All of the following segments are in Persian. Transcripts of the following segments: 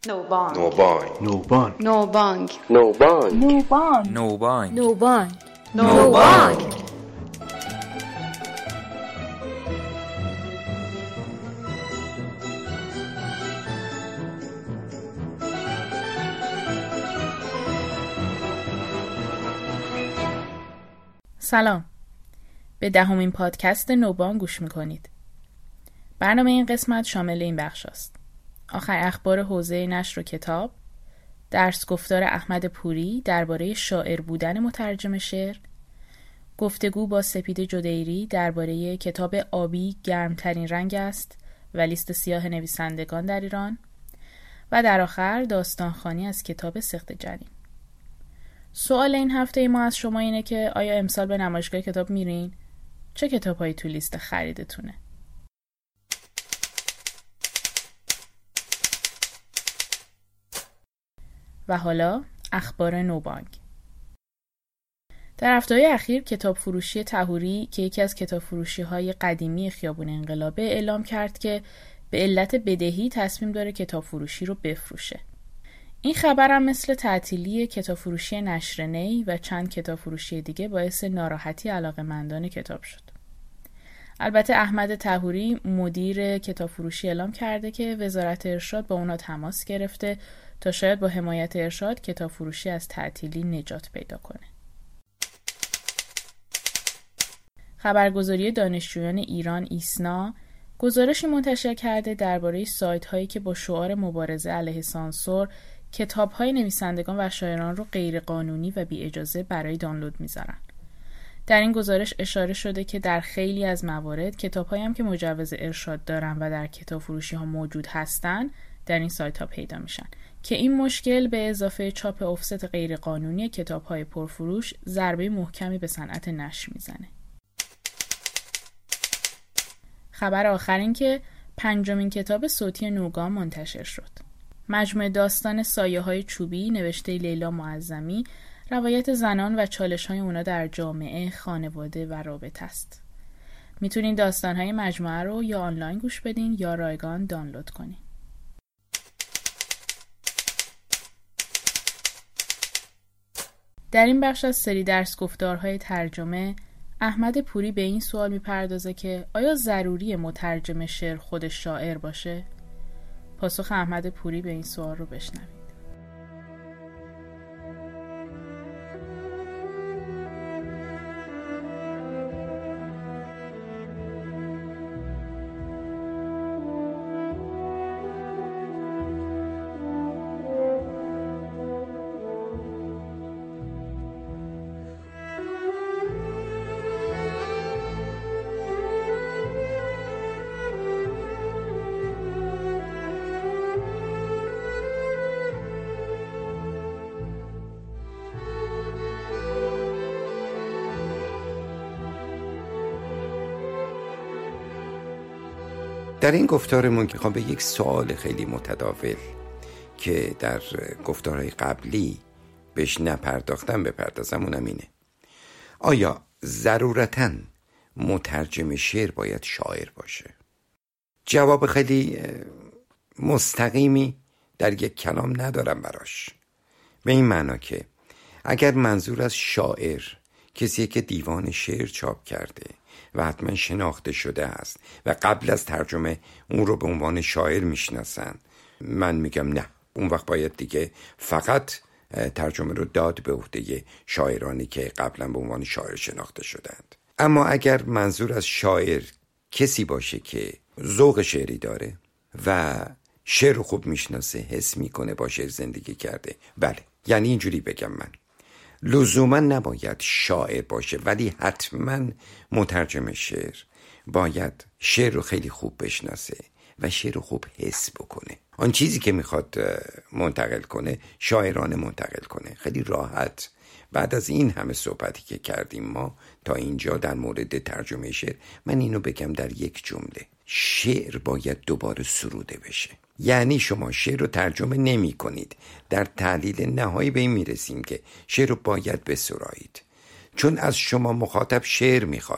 نوبانگ. نوبانگ. نوبانگ. نوبانگ. نوبانگ. نوبانگ. نوبانگ. نوبانگ. نوبانگ. سلام، به 10مین پادکست نوبانگ گوش میکنید. برنامه این قسمت شامل این بخش است: آخر اخبار حوزه نشر و کتاب، درس گفتار احمد پوری درباره شاعر بودن مترجم شعر، گفتگو با سپید جدیری درباره کتاب آبی گرمترین رنگ است و لیست سیاه نویسندگان در ایران، و در آخر داستانخوانی از کتاب سقط جنین. سوال این هفته ما از شما اینه که آیا امسال به نمایشگاه کتاب میرین؟ چه کتاب‌هایی تو لیست خریدتونه؟ و حالا اخبار نوبانگ. در هفته‌های اخیر کتاب فروشی طهوری که یکی از کتاب فروشی‌های قدیمی خیابون انقلابه اعلام کرد که به علت بدهی تصمیم داره کتاب فروشی رو بفروشه. این خبر هم مثل تعطیلی کتاب فروشی نشر نی و چند کتاب فروشی دیگه باعث ناراحتی علاقه‌مندان کتاب شد. البته احمد طهوری مدیر کتاب فروشی اعلام کرده که وزارت ارشاد با اونا تماس گرفته تا شاید با حمایت ارشاد کتاب فروشی از تعطیلی نجات پیدا کنه. خبرگزاری دانشجویان ایران ایسنا گزارشی منتشر کرده درباره سایت‌هایی که با شعار مبارزه علیه سانسور کتاب‌های نویسندگان و شاعران رو غیرقانونی و بی اجازه برای دانلود می‌ذارن. در این گزارش اشاره شده که در خیلی از موارد کتاب‌هایی هم که مجوز ارشاد دارن و در کتاب فروشی‌ها موجود هستن در این سایت‌ها پیدا میشن که این مشکل به اضافه چاپ آفست غیرقانونی کتاب‌های پرفروش ضربه محکمی به صنعت نشر میزنه. خبر آخر این که 5مین کتاب صوتی نوگام منتشر شد. مجموعه داستان سایه‌های چوبی نوشته لیلا معظمی روایت زنان و چالش‌های اونا در جامعه، خانواده و رابطه است. میتونین داستان‌های مجموعه رو یا آنلاین گوش بدین یا رایگان دانلود کنین. در این بخش از سری درس گفتارهای ترجمه، احمد پوری به این سوال میپردازه که آیا ضروری مترجم شعر خود شاعر باشه؟ پاسخ احمد پوری به این سوال رو بشنوید. در این گفتارمون میخوام به یک سوال خیلی متداول که در گفتارهای قبلی بهش نپرداختم بپردازم، اونم اینه: آیا ضرورتاً مترجم شعر باید شاعر باشه؟ جواب خیلی مستقیمی در یک کلام ندارم براش، به این معنا که اگر منظور از شاعر کسی که دیوان شعر چاپ کرده و حتما شناخته شده است و قبل از ترجمه اون رو به عنوان شاعر میشناسن، من میگم نه، اون وقت باید دیگه فقط ترجمه رو داد به عهده شاعرانی که قبلا به عنوان شاعر شناخته شدند. اما اگر منظور از شاعر کسی باشه که ذوق شعری داره و شعر رو خوب میشناسه، حس میکنه، با شعر زندگی کرده، بله، یعنی اینجوری بگم من لزوما نباید شاعر باشه، ولی حتما مترجم شعر باید شعر رو خیلی خوب بشناسه و شعر رو خوب حس بکنه. آن چیزی که میخواد منتقل کنه شاعرانه منتقل کنه. خیلی راحت بعد از این همه صحبتی که کردیم ما تا اینجا در مورد ترجمه شعر، من اینو بگم در یک جمله: شعر باید دوباره سروده بشه. یعنی شما شعر رو ترجمه نمی کنید، در تحلیل نهایی به این میرسیم که شعر رو باید بسرایید، چون از شما مخاطب شعر میخواد.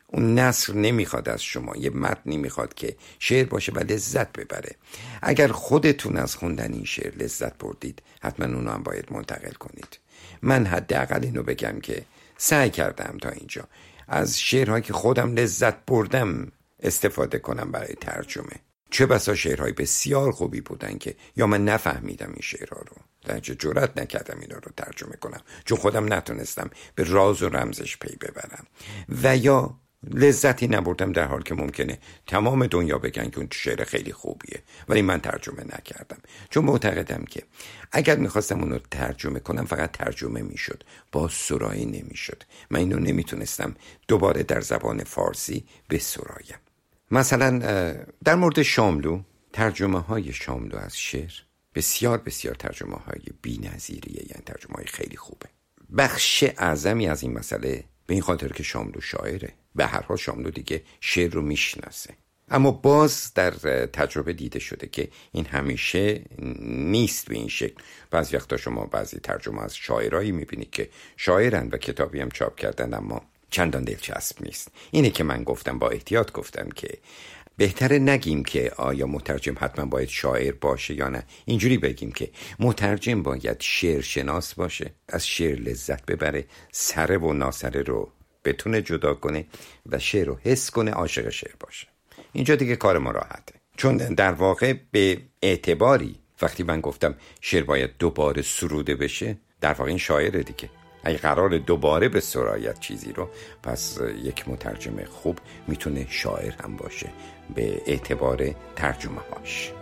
اون نثر نمیخواد از شما، یه متنی میخواد که شعر باشه و لذت ببره. اگر خودتون از خوندن این شعر لذت بردید حتما اونو هم باید منتقل کنید. من حداقل اینو بگم که سعی کردم تا اینجا از شعرهایی که خودم لذت بردم استفاده کنم برای ترجمه. چه بسا شعرهای بسیار خوبی بودن که یا من نفهمیدم این شعرها رو، درنچه جرأت نکردم اینا رو ترجمه کنم چون خودم نتونستم به راز و رمزش پی ببرم، و یا لذتی نبردم در حال که ممکنه تمام دنیا بگن که اون شعر خیلی خوبیه ولی من ترجمه نکردم، چون معتقدم که اگر میخواستم اونو ترجمه کنم فقط ترجمه میشد، با سرایی نمیشد. من اینو نمیتونستم دوباره در زبان فارسی بسرایم. مثلا در مورد شاملو، ترجمه های شاملو از شعر بسیار بسیار ترجمه های بی نظیریه، یعنی ترجمه های خیلی خوبه. بخش اعظمی از این مسئله به این خاطر که شاملو شاعره، به هر حال شاملو دیگه شعر رو میشناسه. اما باز در تجربه دیده شده که این همیشه نیست به این شکل. بعضی وقتا شما بعضی ترجمه از شاعرایی میبینید که شاعرن و کتابی هم چاپ کردن اما چندان دلچسب نیست. اینه که من گفتم، با احتیاط گفتم که بهتره نگیم که آیا مترجم حتما باید شاعر باشه یا نه. اینجوری بگیم که مترجم باید شعر شناس باشه، از شعر لذت ببره، سره و ناسره رو بتونه جدا کنه و شعر رو حس کنه، عاشق شعر باشه. اینجا دیگه کار ما راحته، چون در واقع به اعتباری وقتی من گفتم شعر باید دوباره سروده بشه، در واقع این شاعره دیگه. اگه قرار دوباره به سرایت چیزی رو، پس یک مترجم خوب میتونه شاعر هم باشه به اعتبار ترجمه هاش.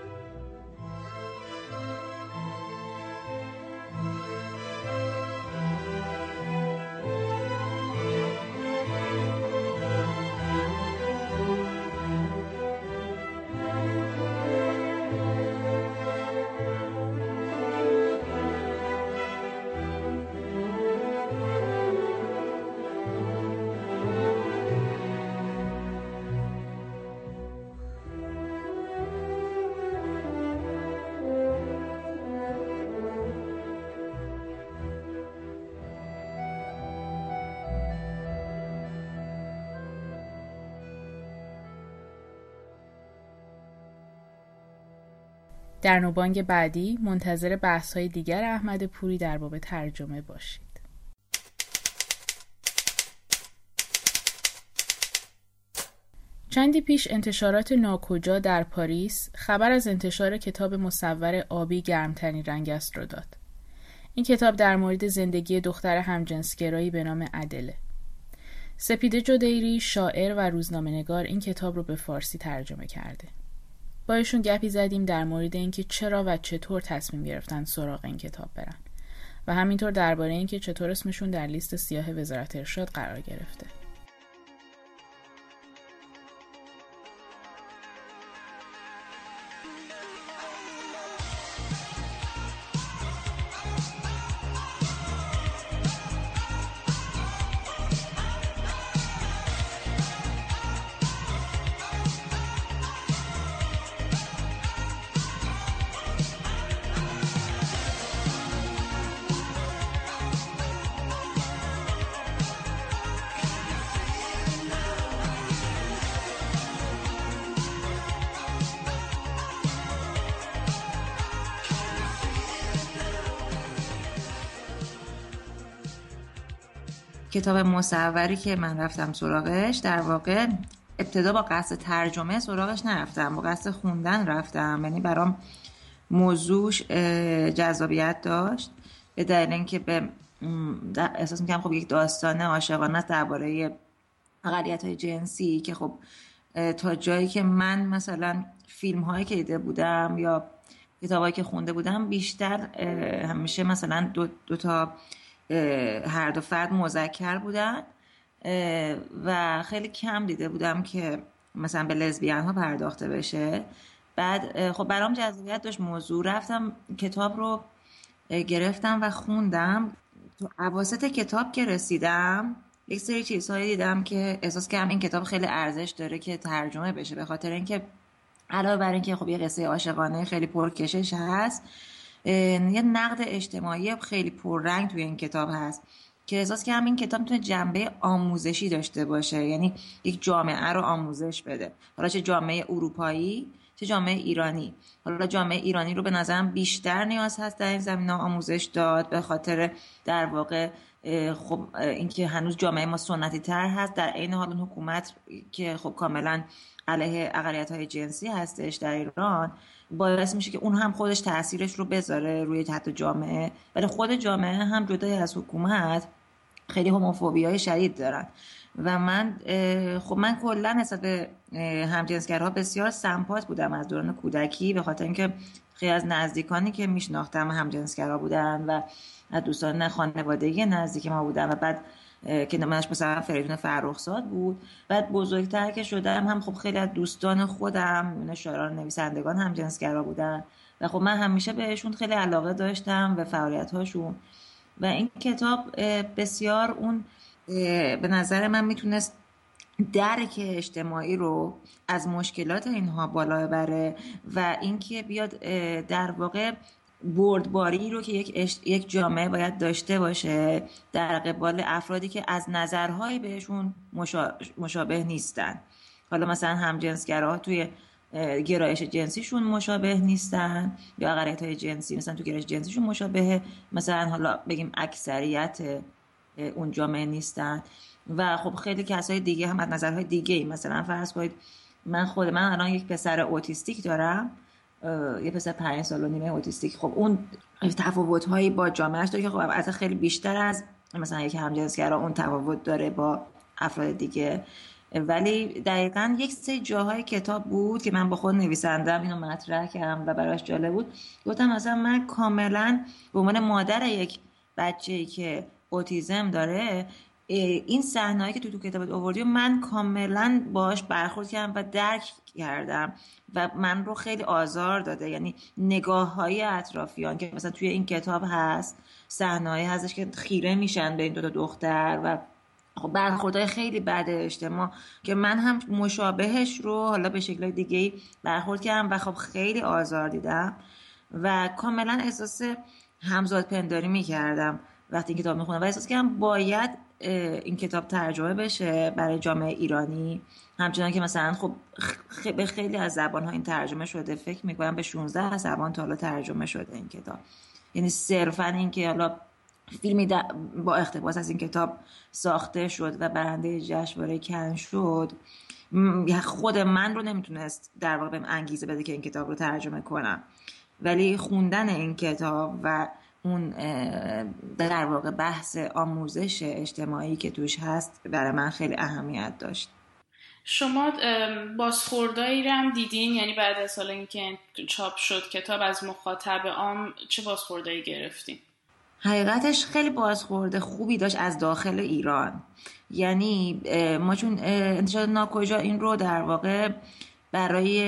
در نوبانگ بعدی منتظر بحث‌های دیگر احمد پوری در باب ترجمه باشید. چندی پیش انتشارات ناکجا در پاریس خبر از انتشار کتاب مصور آبی گرمترین رنگ است را داد. این کتاب در مورد زندگی دختر همجنسگرایی به نام عدله. سپیده جدیری، شاعر و روزنامه‌نگار، این کتاب رو به فارسی ترجمه کرده. با ایشون گپی زدیم در مورد اینکه چرا و چطور تصمیم گرفتن سراغ این کتاب برن و همینطور درباره اینکه چطور اسمشون در لیست سیاه وزارت ارشاد قرار گرفته. کتاب مصوری که من رفتم سراغش، در واقع ابتدا با قصد ترجمه سراغش نرفتم، با قصد خوندن رفتم. یعنی برام موضوعش جذابیت داشت به دلیل اینکه احساس می‌کردم خب یک داستان عاشقانه درباره اقلیت‌های جنسی که خب تا جایی که من مثلا فیلم‌هایی که دیده بودم یا کتابایی که خونده بودم بیشتر همیشه مثلا دو تا هر دو فرد مذکر بودن و خیلی کم دیده بودم که مثلا به لزبیان ها پرداخته بشه. بعد خب برام جذابیت داشت موضوع، رفتم کتاب رو گرفتم و خوندم. تو اواسط کتاب که رسیدم یک سری چیزهایی دیدم که احساس کردم این کتاب خیلی ارزش داره که ترجمه بشه، به خاطر اینکه علاوه بر اینکه خب یه قصه عاشقانه خیلی پرکشش هست، یه نقد اجتماعی خیلی پررنگ توی این کتاب هست که احساس کردم این کتاب میتونه جنبه آموزشی داشته باشه، یعنی یک جامعه رو آموزش بده، حالا چه جامعه اروپایی چه جامعه ایرانی. حالا جامعه ایرانی رو به نظرم بیشتر نیاز هست در این زمینه آموزش داد، به خاطر در واقع خب اینکه هنوز جامعه ما سنتی تر هست، در عین حال اون حکومت که خب کاملا علیه اقلیت‌های جنسی هستش در ایران، باعث میشه که اون هم خودش تاثیرش رو بذاره روی حتی جامعه، ولی خود جامعه هم جدای از حکومت خیلی هوموفوبیای شدید دارن. و من کلا نسبت به همجنسگرها بسیار سمپات بودم از دوران کودکی، به خاطر اینکه خیلی از نزدیکانی که میشناختم همجنسگرا بودن و از دوستان خانوادگی نزدیک ما بودن. و بعد که نمونش مثلا فریدون فرخزاد بود. بعد بزرگتر که شدم هم خب خیلی از دوستان خودم شاعران نویسندگان همجنسگرا بودن و خب من همیشه بهشون خیلی علاقه داشتم به فعالیت هاشون. و این کتاب بسیار اون به نظر من میتونست درک اجتماعی رو از مشکلات اینها بالا ببره و اینکه بیاد در واقع بردباری رو که یک جامعه باید داشته باشه در قبال افرادی که از نظرهای بهشون مشابه نیستن. حالا مثلا همجنسگراها توی گرایش جنسیشون مشابه نیستن یا اقلیت‌های جنسی مثلا تو گرایش جنسیشون مشابه، مثلا حالا بگیم اکثریت اون جامعه نیستن. و خب خیلی کسای دیگه هم از نظرهای دیگه، مثلا فرض کنید من الان یک پسر اوتیستیک دارم، یه پسر 5 سال و نیمه اوتیستیک. خب اون تفاوت‌هایی با جامعهش داره که خب از خیلی بیشتر از مثلا یک همجنسگرا اون تفاوت داره با افراد دیگه. ولی دقیقاً یک سری جاهای کتاب بود که من با خود نویسندم اینو مطرح کردم و براش جالب بود. گفتم مثلا من کاملاً به عنوان مادر یک بچه‌ای که اوتیسم داره، این صحنه‌ای که تو کتابت آوردی من کاملا باهاش برخورد کردم و درک کردم و من رو خیلی آزار داده. یعنی نگاه‌های اطرافیان که مثلا توی این کتاب هست، صحنه‌ای هستش که خیره میشن به این دو تا دختر و خب برخوردهای خیلی بد اجتماع که من هم مشابهش رو حالا به شکل دیگه‌ای برخورد کردم و خب خیلی آزار دیدم و کاملا احساس همزاد پنداری می‌کردم وقتی این کتاب میخونم و احساس کردم باید این کتاب ترجمه بشه برای جامعه ایرانی. همچنان که مثلا خب به خیلی از زبان‌ها این ترجمه شده، فکر می‌کنم به 16 زبان تا حالا ترجمه شده این کتاب. یعنی صرفاً این که حالا فیلمی با اقتباس از این کتاب ساخته شد و برنده جشنواره کن شد، خود من رو نمیتونست در واقع بهم انگیزه بده که این کتاب رو ترجمه کنم. ولی خوندن این کتاب و اون در واقع بحث آموزش اجتماعی که توش هست برای من خیلی اهمیت داشت. شما بازخوردایی رو هم دیدین؟ یعنی بعد از سال اینکه چاپ شد کتاب از مخاطب عام چه بازخوردایی گرفتین؟ حقیقتش خیلی بازخورد خوبی داشت از داخل ایران. یعنی ما چون انتشارات ناکجا این رو در واقع برای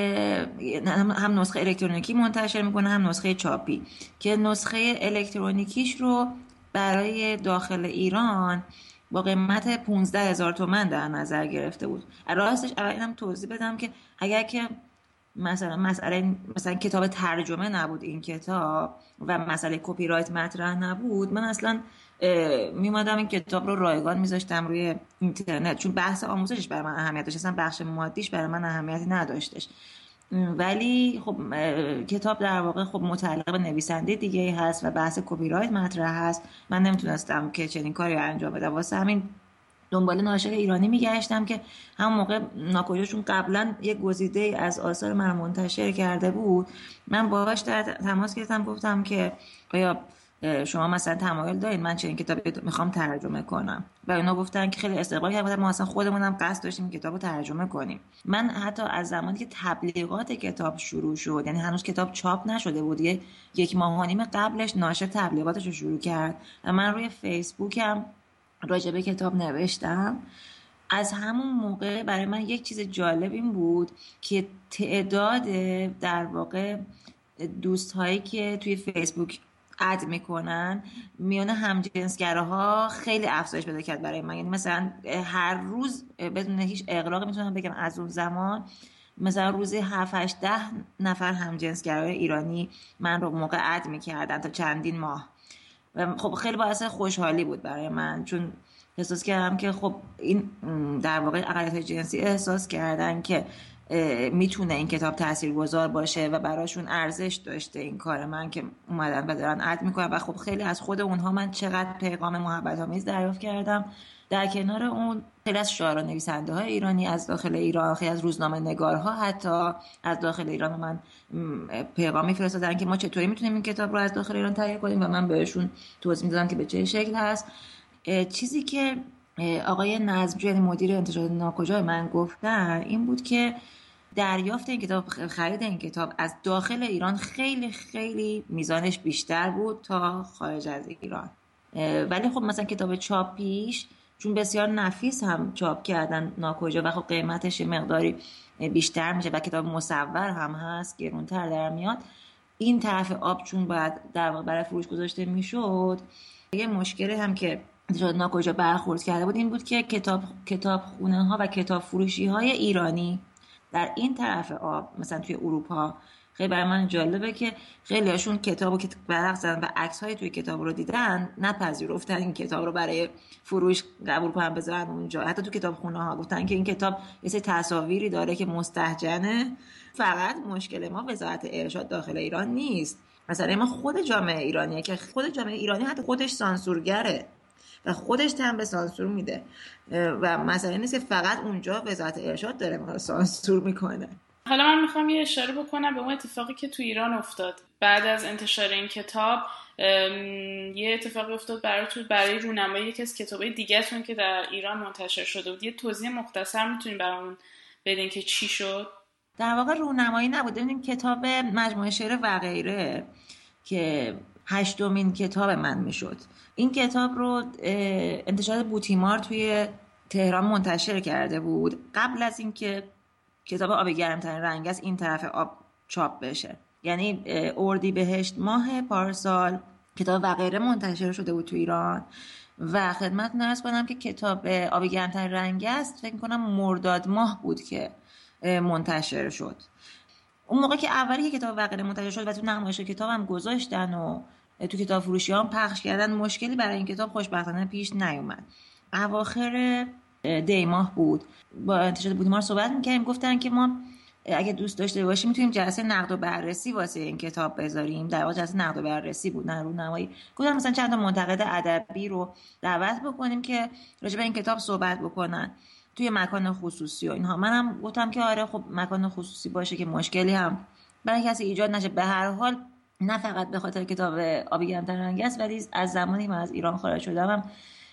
هم نسخه الکترونیکی منتشر میکنه هم نسخه چاپی، که نسخه الکترونیکیش رو برای داخل ایران با قیمت 15,000 تومان در نظر گرفته بود. راستش اول اینم توضیح بدم که اگر که مثلا کتاب ترجمه نبود این کتاب و مسئله کپی رایت مطرح نبود، من اصلا میمادم این کتاب رو رایگان میذاشتم روی اینترنت، چون بحث آموزشش برای من اهمیت داشت، اصلا بخش مادیش برای من اهمیتی نداشتش. ولی خب کتاب در واقع خب متعلق به نویسنده دیگه هست و بحث کپی رایت مطرح هست. من نمیتونستم که چنین کاری انجام بدم، واسه همین دنبال ناشر ایرانی میگشتم که همون موقع ناکجاشون قبلا یک گزیده از آثار من منتشر کرده بود. من باهاش در تماس گرفتم، گفتم که آیا شما مثلا تمایل دارین من چنین کتابی میخوام ترجمه کنم؟ و اونا گفتن که خیلی استقبال کردن، ما اصلا خودمونم قصد داشتیم این کتابو ترجمه کنیم. من حتی از زمانی که تبلیغات کتاب شروع شد، یعنی هنوز کتاب چاپ نشده بود، یک ماه و نیم قبلش ناشر تبلیغاتش رو شروع کرد و من روی فیسبوکم راجع به کتاب نوشتم. از همون موقع برای من یک چیز جالب این بود که تعداد در واقع دوست‌هایی که توی فیسبوک اد میکنن میونه همجنسگراها خیلی افزایش پیدا کرد برای من. یعنی مثلا هر روز بدون هیچ اغراقی میتونم بگم از اون زمان مثلا روزی 7-8-10 نفر همجنسگرای ایرانی من رو موقع اد میکردن تا چندین ماه. و خب خیلی باعث خوشحالی بود برای من، چون احساس کردم که خب این در واقع اقلیت‌های جنسی احساس کردن که میتونه این کتاب تاثیرگذار باشه و براشون ارزش داشته این کار من که اومدن و دارن اد میکنن. و خب خیلی از خود اونها من چقدر پیغام محبت آمیز دریافت کردم. در کنار اون خیلی از شاعران نویسنده های ایرانی از داخل ایران، خیلی از روزنامه نگارها حتی از داخل ایران من پیغامی فرستادن که ما چطوری میتونیم این کتاب رو از داخل ایران تهیه کنیم و من بهشون توضیح میدادم که به چه شکل هست. چیزی که آقای نظمجو یعنی مدیر انتشارات ناکجا من گفتن این بود که دریافت این کتاب، خرید این کتاب از داخل ایران خیلی خیلی میزانش بیشتر بود تا خارج از ایران. ولی خب مثلا کتاب چاپیش چون بسیار نفیس هم چاپ کردن ناکجا و خب قیمتش مقداری بیشتر میشه و کتاب مصور هم هست، گرونتر در میاد. این طرف آب چون باید در واقع برای فروش گذاشته میشد، یه مشکلی هم که ناکجا برخورد کرده بود این بود که کتاب خونه ها و کتاب فروشی های ایرانی در این طرف آب مثلا توی اروپا، خیلی برای من جالبه که خیلی هاشون کتابو که برق زدن و عکس های توی کتاب رو دیدن نپذیرفتن این کتاب رو برای فروش قبول کنن بذارن اونجا. حتی تو کتاب خونه ها گفتن که این کتاب یه سری تصاویری داره که مستهجنه. فقط مشکل ما وزارت ارشاد داخل ایران نیست، مثلا ما خود جامعه ایرانیه که خود جامعه ایرانی حتی خودش سانسورگره و خودش تن به سانسور میده و مسئله نیست که فقط اونجا وزارت ارشاد داره ما سانسور میکنه. حالا من میخوام یه اشاره بکنم به اون اتفاقی که تو ایران افتاد بعد از انتشار این کتاب. یه اتفاقی افتاد برای رونمایی یکی از کتابای دیگه‌تون که در ایران منتشر شده بود. یه توضیح مختصر میتونین برامون بدین که چی شد؟ در واقع رونمایی نبود، ببینیم کتاب مجموعه شعر و غیره که 8مین کتاب من میشد. این کتاب رو انتشارات بوتیمار توی تهران منتشر کرده بود قبل از اینکه کتاب آب گرمترین رنگ است این طرف آب چاپ بشه. یعنی اردیبهشت ماه پارسال کتاب و غیره منتشر شده بود تو ایران و خدمتتون عرض کنم که کتاب آب گرمترین رنگ است فکر می‌کنم مرداد ماه بود که منتشر شد. اون موقع که اولی که کتاب و غیره منتشر شد و تو نمایش کتاب هم گذاشتن و تو کتاب فروشی هم پخش کردن، مشکلی برای این کتاب خوشبختانه پیش نیومد. اواخر دی ماه بود با انتشارات بوتیمار صحبت می‌کردیم، گفتن که ما اگه دوست داشته باشیم میتونیم جلسه نقد و بررسی واسه این کتاب بذاریم. در واقع جلسه نقد و بررسی بود نه رونمایی. گفتن مثلا چند تا منتقد ادبی رو دعوت بکنیم که راجع به این کتاب صحبت بکنن توی مکان خصوصی و اینها. منم گفتم که آره خب مکان خصوصی باشه که مشکلی هم برای کسی ایجاد نشه. به هر حال نه فقط به خاطر کتاب آب گرمترین رنگ است، ولی از زمانی من از ایران خارج شدم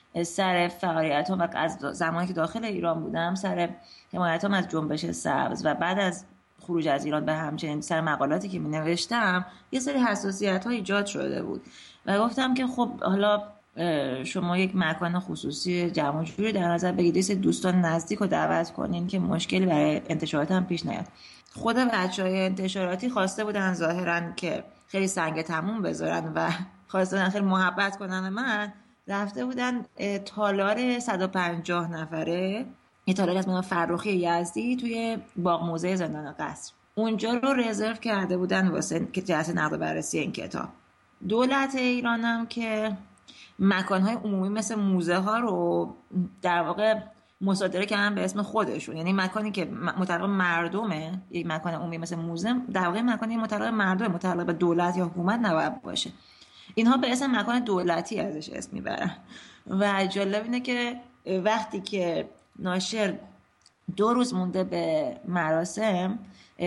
سر فعالیتام و از زمانی که داخل ایران بودم سر حمایتام از جنبش سبز و بعد از خروج از ایران به همچنین سر مقالاتی که می نوشتم یه سری حساسیت ها ایجاد شده بود و گفتم که خب حالا شما یک مکان خصوصی جمع جوری در نظر بگیرید، دوستان نزدیک رو دعوت کنین که مشکلی برای انتشارات هم پیش نیاد. خود بچهای انتشاراتی خواسته بودن ظاهرا که خیلی سنگ تموم بذارن و خواسته بودن خیلی محبت کنن. من رفته بودن تالار 150 نفره، یه تالار از فرخی یزدی توی باغ موزه زندان قصر، اونجا رو رزرو کرده بودن واسه جلسه نقد و بررسی این کتاب. دولت ایران هم که مکانهای عمومی مثل موزه ها رو در واقع مصادره کردن به اسم خودشون، یعنی مکانی که متعلق مردمه، یک مکان عمومی مثل موزه در واقع مکانی متعلق مردمه، متعلق به دولت یا حکومت نباید باشه. اینها به اسم مکان دولتی ازش اسم میبرن و جالب اینه که وقتی که ناشر 2 روز مونده به مراسم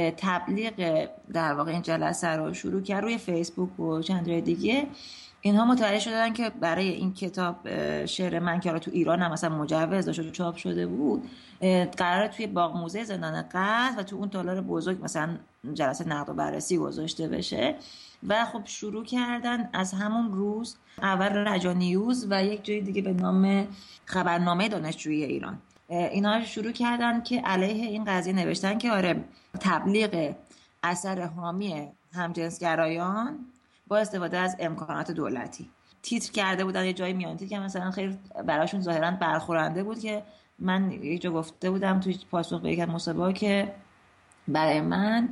تبلیغ در واقع این جلسه رو شروع کرد روی فیسبوک و چند جای دیگه، اینها متوجه شدن که برای این کتاب شعر من که تو ایران هم مثلا مجوز داشت و چاپ شده بود قراره توی باغ موزه زندان قصر و تو اون تالار بزرگ مثلا جلسه نقد و بررسی گذاشته بشه و خب شروع کردن از همون روز اول رجا نیوز و یک جای دیگه به نام خبرنامه دانشجویی ایران اینا شروع کردن که علیه این قضیه نوشتن که آره تبلیغ اثر حامی همجنسگرایان با استفاده از امکانات دولتی. تیتر کرده بودن یه جای میانتی که مثلا خیلی براشون ظاهرا برخورنده بود که من یه جا گفته بودم توی پاسخ به یک مسابقه که برای من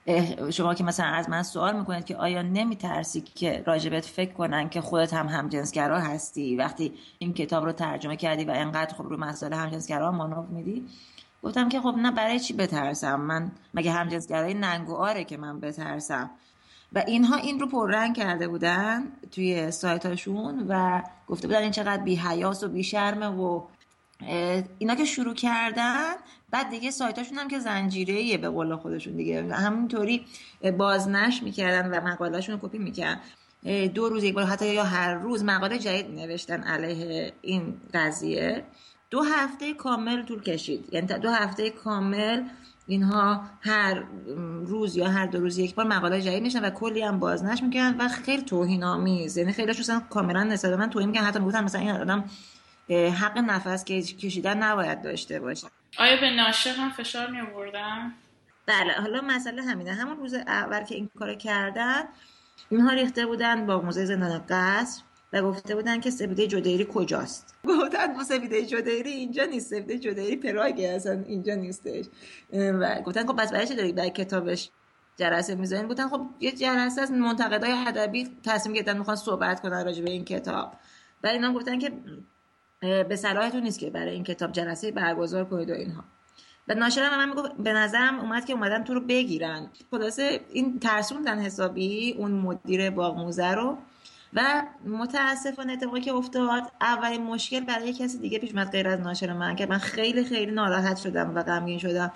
شما که مثلا از من سوال میکنید که آیا نمیترسی که راجبت فکر کنن که خودت هم همجنسگرا هستی وقتی این کتاب رو ترجمه کردی و انقدر خب رو مسائل همجنسگرا مانور میدی؟ گفتم که خب نه، برای چی بترسم؟ من مگه همجنسگرایی ننگ و آره که من بترسم؟ و اینها این رو پررنگ کرده بودن توی سایتاشون و گفته بودن این چقدر بی حیاس و بی شرمه و اینا که شروع کردن. بعد دیگه سایتاشون هم که زنجیره‌ایه به قول خودشون دیگه، همینطوری بازنشر میکردن و مقاله‌شون رو کپی میکردن. 2 روز یک بار حتی یا هر روز مقاله جدید نوشتن علیه این قضیه. 2 هفته کامل طول کشید، یعنی 2 هفته کامل اینها هر روز یا هر 2 روز یک بار مقاله جدید میشن و کلی هم بازنشر میکنن و خیلی توهین‌آمیز، یعنی خیلی‌هاش اصلا کاملا نسبت به من توهین میکنن. حتی میگفتن مثلا این آدم حق نفس کشیدن نباید داشته باشه. آیا به ناشر هم فشار می آوردن؟ بله، حالا مسئله همینه. همون روز اول که این کارو کردن اینها ریخته بودن با موزه زندان قصر و گفته بودن که سپیده جدیری کجاست. گفتن سپیده جدیری اینجا نیست، سپیده جدیری پراگه، اصلا اینجا نیستش. و گفتن خب پس برای چه دارید در کتابش جلسه میذارین؟ گفتن خب یه جلسه از منتقدای ادبی تصمیم گرفتن میخوان صحبت کنن راجع به این کتاب. بعد اینا گفتن که به صلاحتون نیست که برای این کتاب جلسه برگزار کنید و اینها. و ناشرم من میگفت به نظرم اومد که اومدن تو رو بگیرن. خلاصه این ترسوندن حسابی اون مدیر باغ موزه رو و متاسفانه اتفاقی که افتاد اولین مشکل برای کسی دیگه پیش اومد غیر از ناشر من که من خیلی خیلی ناراحت شدم و غمگین شدم.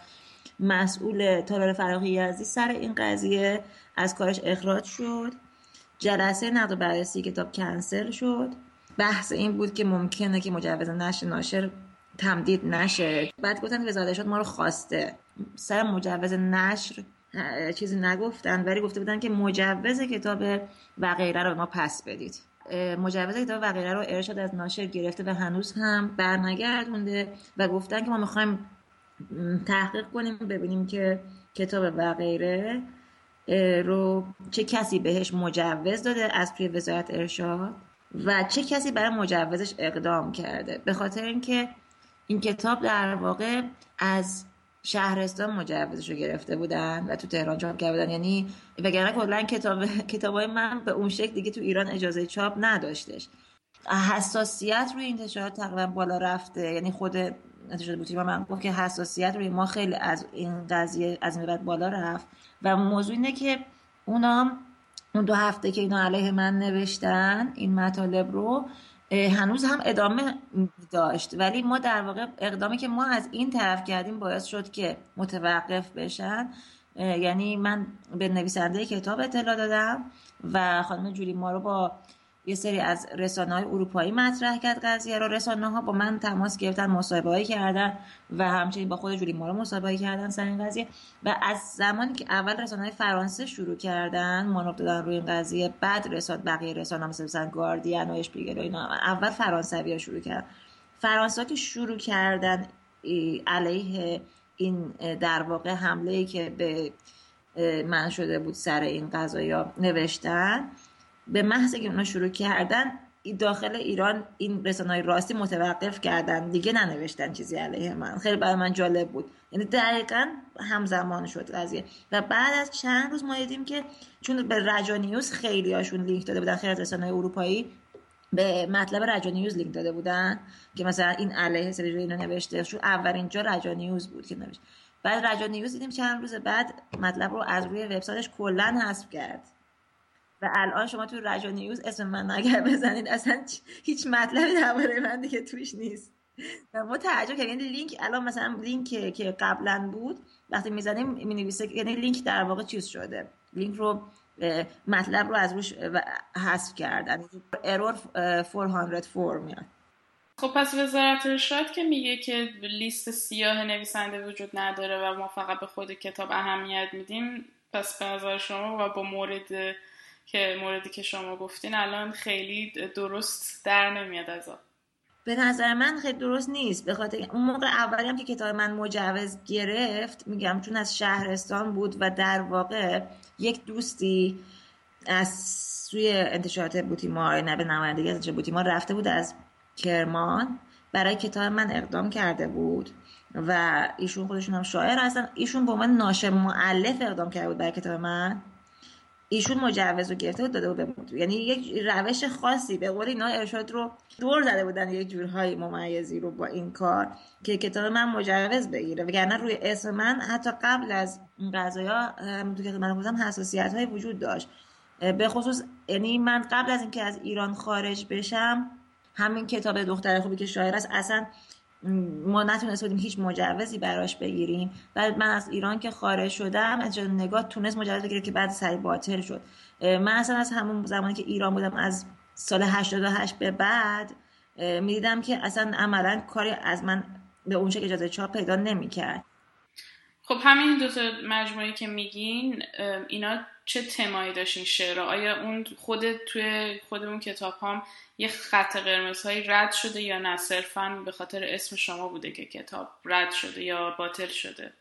مسئول تالار فراغی یزدی سر این قضیه از کارش اخراج شد. جلسه نقد و بررسی کتاب کنسل شد. بحث این بود که ممکنه که مجوز نشر ناشر تمدید نشه. بعد گفتن که وزارت ارشاد ما رو خواسته. سر مجوز نشر چیزی نگفتن، ولی گفته بودن که مجوز کتاب و غیره رو ما پس بدید. مجوز کتاب و غیره رو ارشاد از ناشر گرفته و هنوز هم برنگردونده و گفتن که ما میخوایم تحقیق کنیم ببینیم که کتاب و غیره رو چه کسی بهش مجوز داده از توی وزارت ارشاد و چه کسی برای مجوزش اقدام کرده. به خاطر اینکه این کتاب در واقع از شهرستان مجوزش رو گرفته بودن و تو تهران چاپ کرده بودن، یعنی وگرنه کلا کتابای من به اون شکل دیگه تو ایران اجازه چاپ نداشتش. حساسیت روی انتشارات تقریبا بالا رفته، یعنی خود انتشارات بوتیما من گفت که حساسیت روی ما خیلی از این قضیه از این بعد بالا رفت و موضوع اینه که اون 2 هفته که اینا علیه من نوشتن این مطالب رو هنوز هم ادامه داشت، ولی ما در واقع اقدامی که ما از این طرف کردیم باعث شد که متوقف بشن. یعنی من به نویسنده کتاب اطلاع دادم و خانم جولی ما رو با یه سری از رسانه‌های اروپایی مطرح کرد قضیه رو. رسانه‌ها با من تماس گرفتن، مصاحبه‌ای کردن و همچنین با خود جولی مارو مصاحبه‌ای کردن سر این قضیه. و از زمانی که اول رسانه‌های فرانسه شروع کردن مانور دادن روی این قضیه، بعد بقیه رسانه‌ها مثلا گاردین و اشپیگل و اینا اول فرانسوی‌ها شروع کردن. فرانسه‌ها که شروع کردن علیه این در واقع حمله‌ای که به من شده بود سر این قضایا نوشتن، به محض که اونا شروع کردن داخل ایران این رسانه‌های راستی متوقف کردن، دیگه ننوشتن چیزی علیه من. خیلی برای من جالب بود، یعنی دقیقاً همزمان شد قضیه. و بعد از چند روز ما دیدیم که چون به رجانیوز خیلی هاشون لینک داده بودن، خیلی از رسانه‌های اروپایی به مطلب رجانیوز لینک داده بودن که مثلا این علیه سریج اینو نوشته، چون اولین جا رجانیوز بود که نوشت. بعد رجانیوز دیدیم چند روز بعد مطلب رو از روی وبسایتش کلاً حذف کرد و الان شما تو رجانیوز اسم من اگر بزنید اصلا هیچ مطلبی درباره من دیگه توش نیست. و ما تعجب کردیم، یعنی لینک الان مثلا لینک که قبلا بود وقتی میزنیم مینویسه، یعنی لینک در واقع چیز شده، لینک رو مطلب رو از روش حذف کردن، ارور 404 میاد. خب پس وزارت ارشاد که میگه که لیست سیاه نویسنده وجود نداره و ما فقط به خود کتاب اهمیت میدیم، پس به نظر شما و با موردی که شما گفتین الان خیلی درست در نمیاد از آن؟ به نظر من خیلی درست نیست، به خاطر اون موقع اولی هم که کتاب من مجوز گرفت، میگم چون از شهرستان بود و در واقع یک دوستی از سوی انتشارات بوتیمار، نه به نمایندگی از انتشارات بوتیمار رفته بود از کرمان برای کتاب من اقدام کرده بود و ایشون خودشون هم شاعر هستن. ایشون به عنوان ناشر مؤلف اقدام کرده بود برای کتاب من. ایشون مجوز رو گرفته بود داده بود به، یعنی یک روش خاصی به قول اینا ارشاد رو دور زده بودن یک جورهای ممیزی رو با این کار که کتاب من مجوز بگیره، وگرنه روی اسم من حتی قبل از این قضایا تو کتاب من گفتم حساسیت‌های وجود داشت. به خصوص یعنی من قبل از اینکه از ایران خارج بشم همین کتاب دختر خوبی که شاعر است اصلا ما نتونست بودیم هیچ مجوزی براش بگیریم. بعد من از ایران که خارج شدم از جای نگاه تونست مجوز بگیره که بعد سری باطل شد. من اصلا از همون زمانی که ایران بودم از سال 88 به بعد میدیدم که اصلا عملا کاری از من به اون شکل اجازه چاپ پیدا نمی‌کرد. خب همین دو تا مجموعه‌ای که میگین اینا چه تمایی داشتین شعرها؟ آیا اون توی خود اون کتاب هم یه خط قرمزهایی رد شده یا نه صرفاً به خاطر اسم شما بوده که کتاب رد شده یا باطل شده؟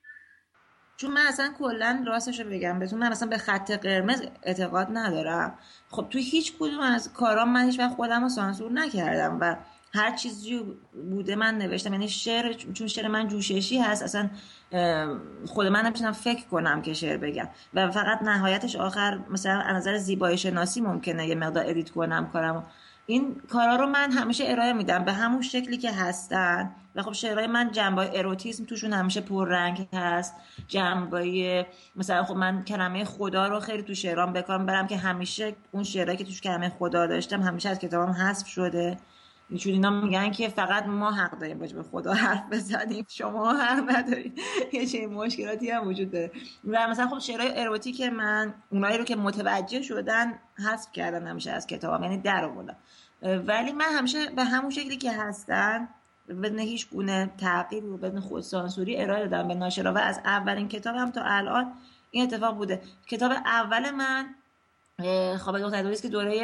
چون من اصلا کلا راستش رو بگم بهتون، من اصلا به خط قرمز اعتقاد ندارم. خب توی هیچ کدوم از کارام من هیچ وقت خودم رو سانسور نکردم و هر چیزی بوده من نوشتم. یعنی شعر، چون شعر من جوششی هست، اصلا خود من نمیتونم فکر کنم که شعر بگم و فقط نهایتش آخر مثلا از نظر زیبایی شناسی ممکنه یه مقدار ادیت کنم کارم. این کارا رو من همیشه ارائه میدم به همون شکلی که هستن و خب شعرهای من جنبه‌های اروتیسم توشون همیشه پررنگ هست. جنبه‌های مثلا خب من کلمه خدا رو خیلی تو شعرام به کار میبرم که همیشه اون شعرهایی که توش کلمه خدا داشتم همیشه از کتابم حذف شده. چون اینا میگن که فقط ما حق داریم راجع به خدا حرف بزنیم، شما حق ندارید. یه چه مشکلاتی هم وجود داره. و مثلا خب شعرهای اروتیک من اونایی رو که متوجه شدن حذف کردن همیشه از کتابم، یعنی در آوردم. ولی من همیشه به همون شکلی که هستن بدون هیچ گونه تغییر و بدون خودسانسوری ارائه دادم به ناشرا و از اولین کتابم تا الان این اتفاق بوده. کتاب اول من خواب دختر دوریست که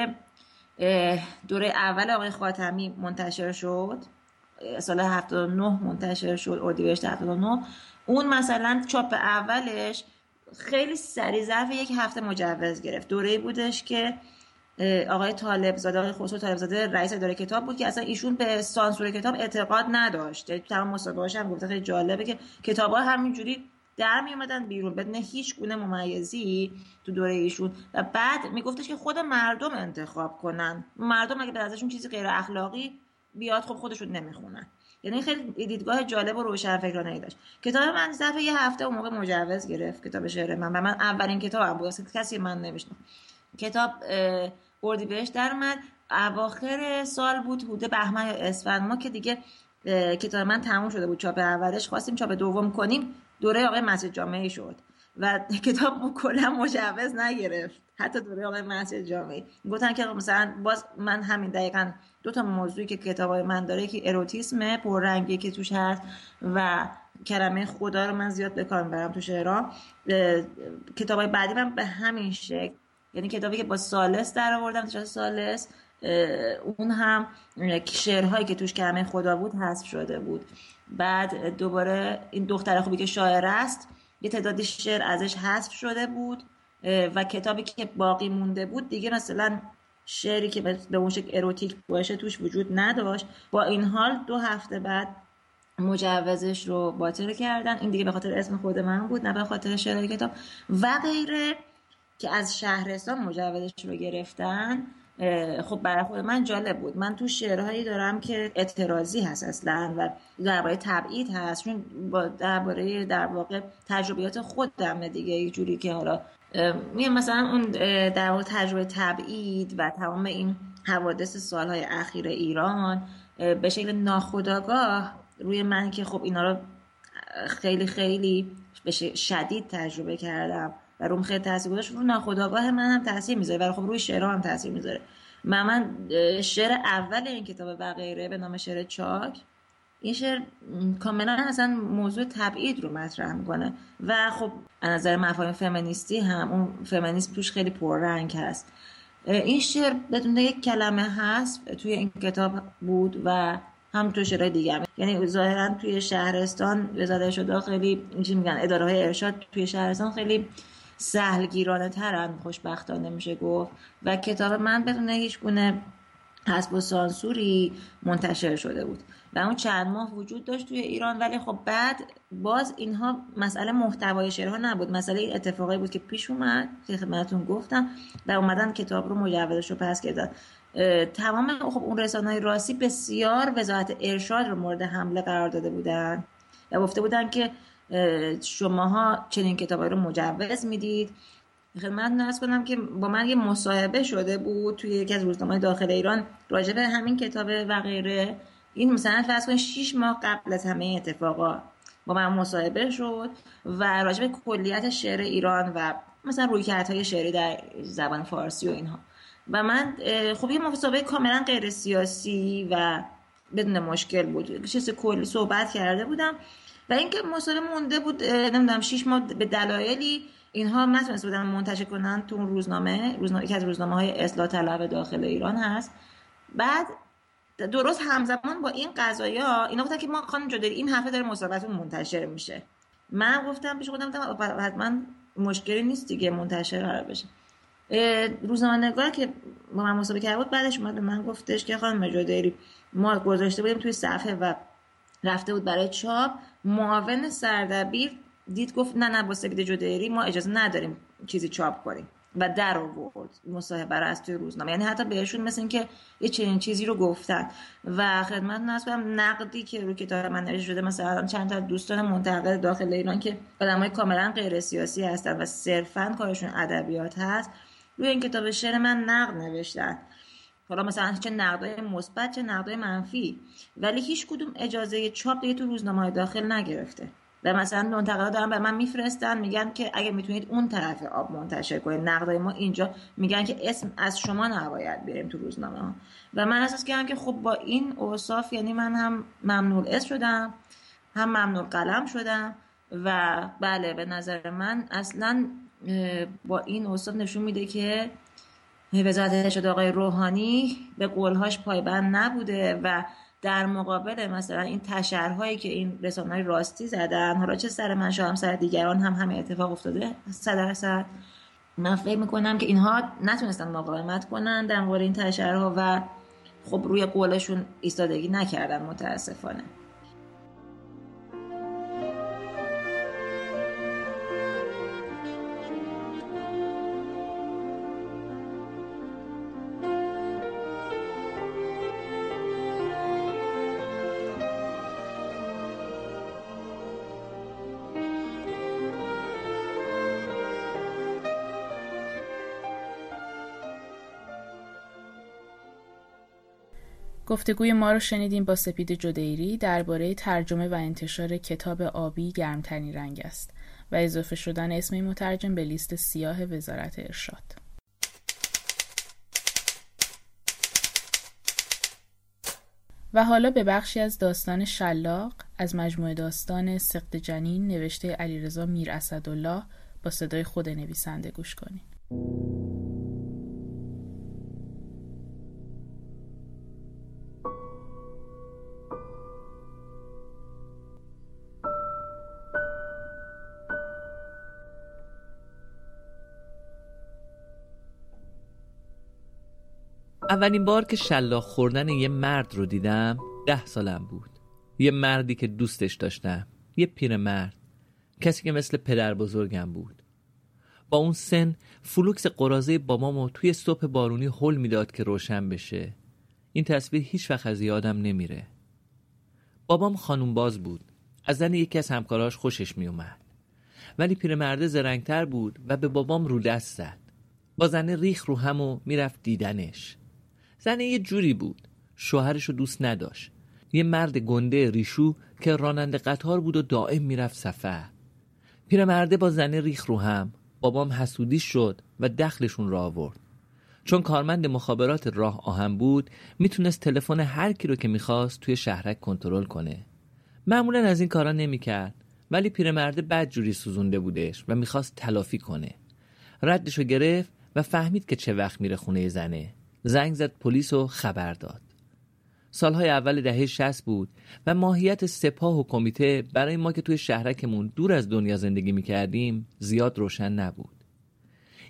دوره اول آقای خاتمی منتشر شد، سال 79 منتشر شد، اردیبهشت 79. اون مثلا چاپ اولش خیلی سریع ظرف یک هفته مجوز گرفت. دوره‌ای بودش که آقای طالبزاده، آقای خسرو طالبزاده رئیس اداره کتاب بود که اصلا ایشون به سانسور کتاب اعتقاد نداشت. تمام مصاحبه‌هاش هم گفته خیلی جالبه که کتاب‌ها همینجوری در می اومدن بیرون بدون هیچ گونه ممیزی تو دوره ایشون و بعد میگفتش که خود مردم انتخاب کنن، مردم اگه به نظرشون چیزی غیر اخلاقی بیاد خب خودشون نمیخونن. یعنی خیلی دیدگاه جالب و روشنفکرانه‌ای داشت. کتاب من ظرف یه هفته اون موقع مجوز گرفت، کتاب شعر من، و من اولین کتابم بود، اصلا کسی من نوشتم. کتاب اردیبهشت در اومد، اواخر سال بود، حدود بهمن یا اسفند، ما که دیگه کتاب من تموم شده بود چاپ اولش، خواستیم چاپ دوم کنیم، دوره آقای مسجد جامعی شد و کتاب کلا مجوز نگرفت، حتی دوره آقای مسجد جامعی. گفتن که مثلا باز من همین دقیقاً دو تا موضوعی که کتابای من داره که اروتیسم پررنگی که توش هست و کلمه خدا رو من زیاد به کار میبرم تو شعرها. کتابای بعدی من به همین شکل، یعنی کتابی که با سالس در آوردم، تجارت سالس، اون هم شعرهایی که توش کلمه خدا بود حذف شده بود. بعد دوباره این دختر خوبی که شاعر است یه تعدادی شعر ازش حذف شده بود و کتابی که باقی مونده بود دیگه مثلا شعری که به اون شکل اروتیک باشه توش وجود نداشت. با این حال 2 هفته بعد مجوزش رو باطل کردن. این دیگه به خاطر اسم خود من بود، نه به خاطر شعر کتاب و غیره، که از شهرستان مجوزش رو گرفتن. خب برای خود من جالب بود. من تو شعرهایی دارم که اعتراضی هست اصلا و درباره تبعید هست، چون درباره در واقع تجربیات خودم دیگه، یه جوری که حالا مثلا اون در واقع تجربه تبعید و تمام این حوادث سالهای اخیر ایران به شکل ناخودآگاه روی من که خب اینا رو خیلی خیلی شدید تجربه کردم و روم خیلی تاثیر گذاشت، رو ناخودآگاه من هم تاثیر میذاره و خب روی شعرها هم تاثیر میذاره. من شعر اول این کتاب و غیره به نام شعر چاک، این شعر کاملا اصلا موضوع تبعید رو مطرح میکنه و خب از نظر مفاهیم فمینیستی هم اون فمینیسم توش خیلی پررنگ هست. این شعر بدون یک کلمه هست توی این کتاب بود و هم تو شعرهای دیگه، یعنی ظاهرا توی شهرستان وزارت شده خیلی میگن اداره های ارشاد توی شهرستان خیلی سهلگیرانه ترن، خوشبختانه میشه گفت، و کتاب من بدون هیچ گونه حسب و سانسوری منتشر شده بود و اون چند ماه وجود داشت توی ایران. ولی خب بعد باز اینها مسئله محتوای شعرها نبود، مسئله این اتفاقی بود که پیش اومد که خدمتتون گفتم و اومدن کتاب رو مجوزش رو پس گرفتن. تمام خب اون رسانه‌های راستی بسیار وزارت ارشاد رو مورد حمله قرار داده بودن و گفته بودن که شماها چنین کتابایی رو مجوز میدید. خدمت نرس کنم که با من یه مصاحبه شده بود توی یکی از روزنامه‌های داخل ایران راجع به همین کتاب و غیره. این مثلا فرض کنید 6 ماه قبل از همه اتفاقا با من مصاحبه شد و راجع به کلیت شعر ایران و مثلا رویکردهای شعری در زبان فارسی و اینها. و من خب یه مصاحبه کاملا غیر سیاسی و بدون مشکل بود، چیز کلی صحبت کرده بودم و اینکه مصاحبه مونده بود نمیدونم 6 ماه به دلایلی اینها نتونسته بودن منتشر کنن تو روزنامه یکی از روزنامه‌های اصلاح طلب داخل ایران هست. بعد درست همزمان با این قضایا اینا گفتن که ما خانم جدایی این هفته داره مصاحبهتون منتشر میشه. من گفتم پیش خودم حتما مشکلی نیست دیگه منتشر قرار بشه. روزنامه‌نگار که با من مصاحبه کرده بود بعدش اومد به من گفتش که خانم جدایی ما گذاشته بودیم توی صفحه و رفته بود برای چاپ، معاون سردبیر دید گفت نه با سپید جدایری ما اجازه نداریم چیزی چاپ کنیم و در آورد مصاحبه رو از توی روزنامه. یعنی حتی بهشون مثل این که یه چنین چیزی رو گفتن و خدمت ناز کنم نقدی که روی کتاب من نوشته شده مثلا چند تا دوستان منتقد داخل ایران که آدمای کاملا غیر سیاسی هستن و صرفاً کارشون ادبیات هست روی این کتاب شعر من نقد نوشتن. حالا مثلا چه نقدای مثبت چه نقدای منفی، ولی هیچ کدوم اجازه چاپ دیگه تو روزنامه‌های داخل نگرفته. و مثلا منتقدا دارن به من میفرستن میگن که اگه میتونید اون طرف آب منتشر کنید، نقدای ما اینجا میگن که اسم از شما نباید بریم تو روزنامه ها. و من احساس کردم که خب با این اوصاف یعنی من هم ممنوع اسم شدم هم ممنوع قلم شدم و بله به نظر من اصلا با این اوصاف نشون میده که وزارت ارشاد آقای روحانی به قولهاش پایبند نبوده و در مقابل مثلا این تشرهایی که این رسانه‌های راستی زدن، حالا چه سر من شاید هم سر دیگران هم همه اتفاق افتاده 100%، من فکر میکنم که اینها نتونستن مقاومت کنن در مقابل این تشرها و خب روی قولشون ایستادگی نکردن متاسفانه. گفتگوی ما رو شنیدیم با سپید جدایری درباره ترجمه و انتشار کتاب آبی گرمترین رنگ است و اضافه شدن اسم مترجم به لیست سیاه وزارت ارشاد. و حالا به بخشی از داستان شلاق از مجموعه داستان سقط جنین نوشته علیرضا میر اسدالله با صدای خود نویسنده گوش کنید. اولین بار که شلاق خوردن یه مرد رو دیدم 10 سالم بود. یه مردی که دوستش داشتم، یه پیرمرد، کسی که مثل پدر بزرگم بود. با اون سن فلوکس قراضه بابامو توی صبح بارونی هل میداد که روشن بشه. این تصویر هیچ وقت از یادم نمیره. بابام خانوم باز بود، از زن یکی از همکاراش خوشش میومد، ولی پیرمرد زرنگتر بود و به بابام رو دست زد. با زنه ریخ رو هم و میرفت دیدنش. زنه یه جوری بود، شوهرشو دوست نداشت، یه مرد گنده ریشو که راننده قطار بود و دائم میرفت سفر. پیرمرده با زنه ریخ رو هم، بابام حسودی شد و دخلشون را آورد. چون کارمند مخابرات راه آهن بود میتونست تلفن هر کی رو که میخواست توی شهرک کنترل کنه. معمولا از این کارا نمیکرد، ولی پیرمرده بدجوری سوزونده بودش و میخواست تلافی کنه. ردشو گرفت و فهمید که چه وقت میره خونه زنه. زنگ زد پلیس و خبر داد. سالهای اول دهه 60 بود و ماهیت سپاه و کمیته برای ما که توی شهرکمون دور از دنیا زندگی میکردیم زیاد روشن نبود.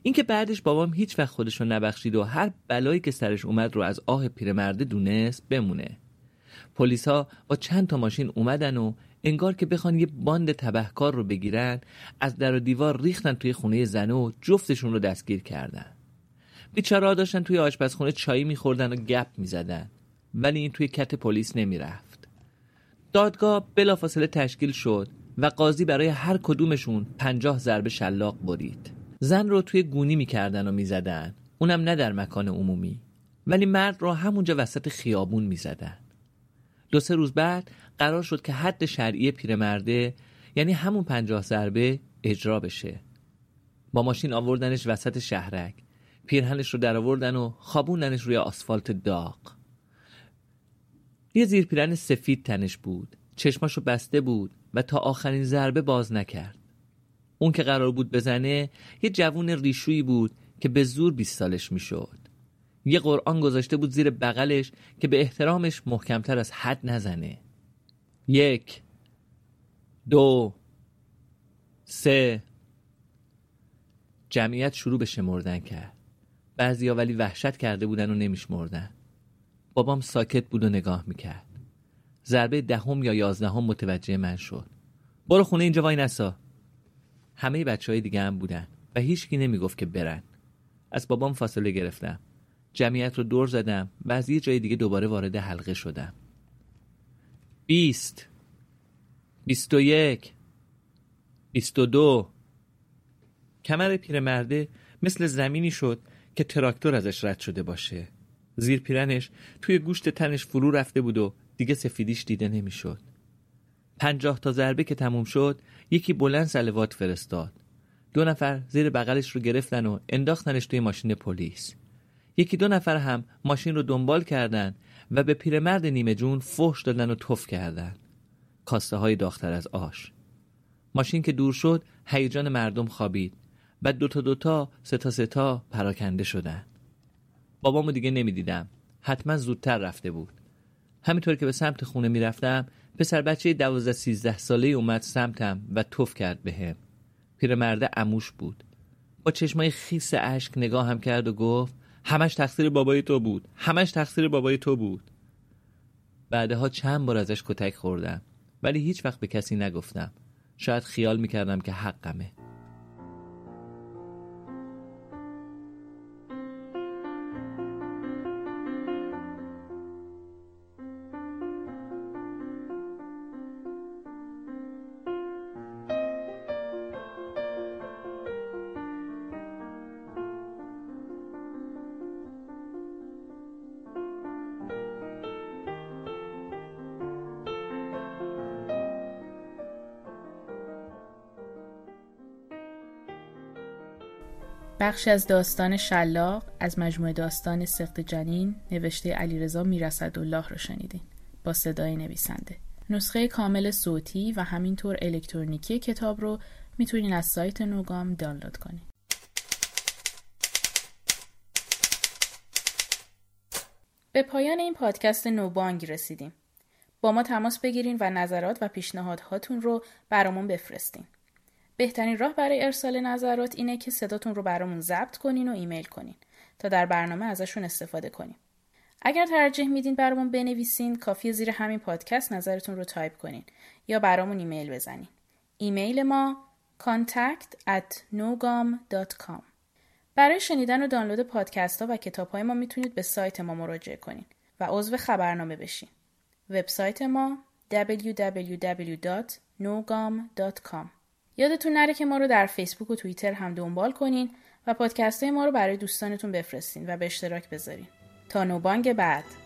اینکه بعدش بابام هیچ وقت خودشو نبخشید و هر بلایی که سرش اومد رو از آه پیرمرده دونست بمونه. پلیسا با چند تا ماشین اومدن و انگار که بخوان یه باند تبهکار رو بگیرن، از در و دیوار ریختن توی خونه زنه و جفتشون رو دستگیر کردن. بیچاره‌ها داشتن توی آشپزخونه چایی می‌خوردن و گپ می‌زدن، ولی این توی کت پلیس نمی‌رفت. دادگاه بلافاصله تشکیل شد و قاضی برای هر کدومشون 50 ضربه شلاق برید. زن رو توی گونی می‌کردن و می‌زدن، اونم نه در مکان عمومی، ولی مرد رو همونجا وسط خیابون می‌زدن. 2-3 روز بعد قرار شد که حد شرعی پیرمرده، یعنی همون 50 ضربه، اجرا بشه. با ماشین آوردنش وسط شهرک، پیرهنش رو در آوردن و خوابوندنش روی آسفالت داغ. یه زیر پیرهن سفید تنش بود، چشماشو بسته بود و تا آخرین ضربه باز نکرد. اون که قرار بود بزنه یه جوون ریشویی بود که به زور 20 سالش میشد. یه قرآن گذاشته بود زیر بغلش که به احترامش محکمتر از حد نزنه. 1 2 3. جمعیت شروع به شمردن کرد. بعضیا ولی وحشت کرده بودن و نمیشمردن. بابام ساکت بود و نگاه میکرد. ضربه 10 یا 11 متوجه من شد. برو خونه اینجا وای نسا. همه بچهای دیگه هم بودن و هیچکی نمیگفت که برن. از بابام فاصله گرفتم. جمعیت رو دور زدم و از یه جای دیگه دوباره وارد حلقه شدم. 20 21 22. کمر پیرمرده مثل زمینی شد که تراکتور ازش رد شده باشه. زیر پیرنش توی گوشت تنش فرو رفته بود و دیگه سفیدیش دیده نمیشد. 50 تا ضربه که تموم شد، یکی بلند صلوات فرستاد. 2 نفر زیر بغلش رو گرفتن و انداختنش توی ماشین پلیس. 1-2 نفر هم ماشین رو دنبال کردن و به پیرمرد نیمه جون فحش دادن و تف کردن. کاسته های داغ‌تر از آش. ماشین که دور شد، هیجان مردم خوابید. بعد 2 تا 3 تا پراکنده شدن. بابامو دیگه نمیدیدم. حتما زودتر رفته بود. همینطور که به سمت خونه میرفتم، پسر بچه 12-13 ساله‌ای اومد سمتم و تف کرد بهم. پیرمرده عموش بود. با چشمای خیس اشک نگاهم کرد و گفت: همش تقصیر بابای تو بود. همش تقصیر بابای تو بود. بعدها چند بار ازش کتک خوردم، ولی هیچ وقت به کسی نگفتم. شاید خیال میکردم که حقمه. بخشی از داستان شلاق از مجموعه داستان سقط جنین نوشته علیرضا میراسدالله را شنیدین با صدای نویسنده. نسخه کامل صوتی و همینطور الکترونیکی کتاب رو میتونین از سایت نوگام دانلود کنین. به پایان این پادکست نوبانگ رسیدیم. با ما تماس بگیرین و نظرات و پیشنهادهاتون رو برامون بفرستین. بهترین راه برای ارسال نظرات اینه که صداتون رو برامون ضبط کنین و ایمیل کنین تا در برنامه ازشون استفاده کنیم. اگر ترجیح میدین برامون بنویسین، کافیه زیر همین پادکست نظرتون رو تایپ کنین یا برامون ایمیل بزنین. ایمیل ما contact@nogam.com. برای شنیدن و دانلود پادکست ها و کتاب های ما میتونید به سایت ما مراجعه کنین و عضو خبرنامه بشین. وبسایت ما www.nogam.com. یادتون نره که ما رو در فیسبوک و توییتر هم دنبال کنین و پادکست های ما رو برای دوستانتون بفرستین و به اشتراک بذارین. تا نوبانگ بعد.